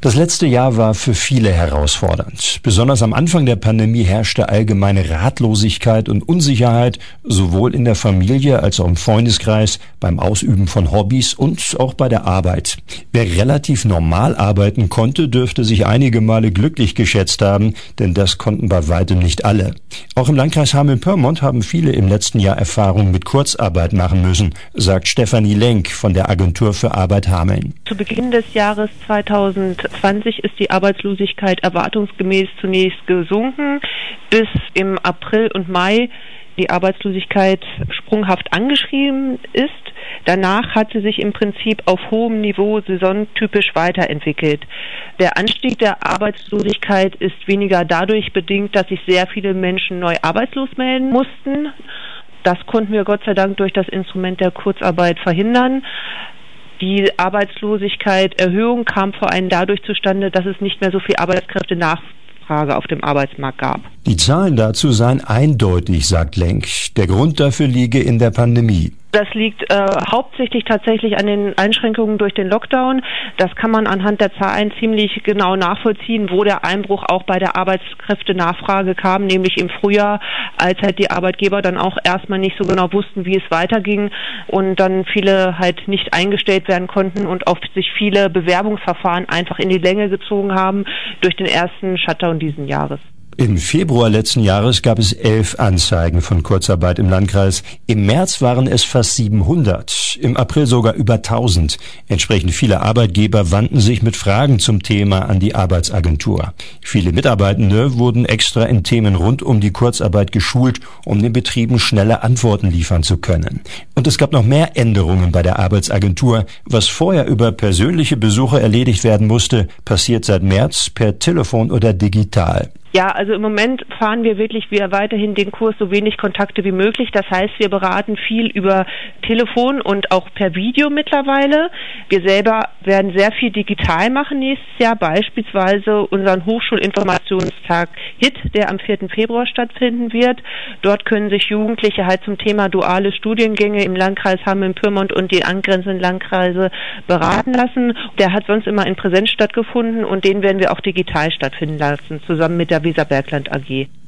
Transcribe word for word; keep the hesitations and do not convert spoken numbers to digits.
Das letzte Jahr war für viele herausfordernd. Besonders am Anfang der Pandemie herrschte allgemeine Ratlosigkeit und Unsicherheit, sowohl in der Familie als auch im Freundeskreis, beim Ausüben von Hobbys und auch bei der Arbeit. Wer relativ normal arbeiten konnte, dürfte sich einige Male glücklich geschätzt haben, denn das konnten bei weitem nicht alle. Auch im Landkreis Hameln-Pyrmont haben viele im letzten Jahr Erfahrung mit Kurzarbeit machen müssen, sagt Stefanie Lenk von der Agentur für Arbeit Hameln. Zu Beginn des Jahres zweitausendzwanzig ist die Arbeitslosigkeit erwartungsgemäß zunächst gesunken, bis im April und Mai die Arbeitslosigkeit sprunghaft angestiegen ist. Danach hat sie sich im Prinzip auf hohem Niveau saisontypisch weiterentwickelt. Der Anstieg der Arbeitslosigkeit ist weniger dadurch bedingt, dass sich sehr viele Menschen neu arbeitslos melden mussten. Das konnten wir Gott sei Dank durch das Instrument der Kurzarbeit verhindern. Die Arbeitslosigkeit-Erhöhung kam vor allem dadurch zustande, dass es nicht mehr so viel Arbeitskräftenachfrage auf dem Arbeitsmarkt gab. Die Zahlen dazu seien eindeutig, sagt Lenk. Der Grund dafür liege in der Pandemie. Das liegt äh, hauptsächlich tatsächlich an den Einschränkungen durch den Lockdown. Das kann man anhand der Zahlen ziemlich genau nachvollziehen, wo der Einbruch auch bei der Arbeitskräftenachfrage kam, nämlich im Frühjahr, als halt die Arbeitgeber dann auch erstmal nicht so genau wussten, wie es weiterging und dann viele halt nicht eingestellt werden konnten und auf sich viele Bewerbungsverfahren einfach in die Länge gezogen haben durch den ersten Shutdown diesen Jahres. Im Februar letzten Jahres gab es elf Anzeigen von Kurzarbeit im Landkreis. Im März waren es fast siebenhundert, im April sogar über tausend. Entsprechend viele Arbeitgeber wandten sich mit Fragen zum Thema an die Arbeitsagentur. Viele Mitarbeitende wurden extra in Themen rund um die Kurzarbeit geschult, um den Betrieben schnelle Antworten liefern zu können. Und es gab noch mehr Änderungen bei der Arbeitsagentur. Was vorher über persönliche Besuche erledigt werden musste, passiert seit März per Telefon oder digital. Ja, also im Moment fahren wir wirklich wieder weiterhin den Kurs so wenig Kontakte wie möglich. Das heißt, wir beraten viel über Telefon und auch per Video mittlerweile. Wir selber werden sehr viel digital machen nächstes Jahr, beispielsweise unseren Hochschulinformationstag H I T, der am vierten Februar stattfinden wird. Dort können sich Jugendliche halt zum Thema duale Studiengänge im Landkreis Hameln-Pyrmont und die angrenzenden Landkreise beraten lassen. Der hat sonst immer in Präsenz stattgefunden und den werden wir auch digital stattfinden lassen, zusammen mit der Weserbergland A G.